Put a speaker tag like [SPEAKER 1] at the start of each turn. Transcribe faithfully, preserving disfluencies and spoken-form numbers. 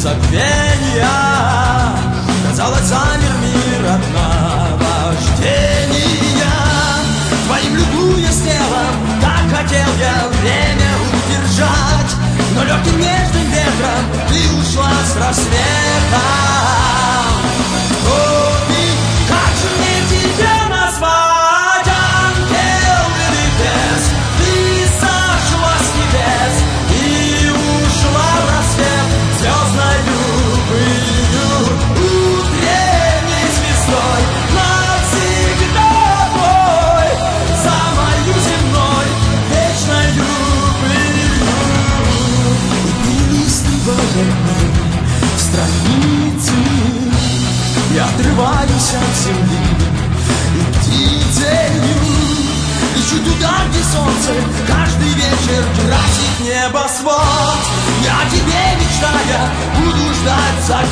[SPEAKER 1] забвения. Казалось, замер мир от наваждения. Твоим любуясь телом, так хотел я время удержать, но легким нежным ветром ты ушла с рассветом. О, ты, как же мне тебя назвать, ангел или бес? Ты сошла с небес и ушла в рассвет звездною пылью, утренней звездой, навсегда твой, за мою земной вечною пылью. И перелистывая страницы, я отрываюсь от земли и птицею ищу туда, где солнце каждый вечер красит небосвод. Я тебе, мечтая, буду ждать заката.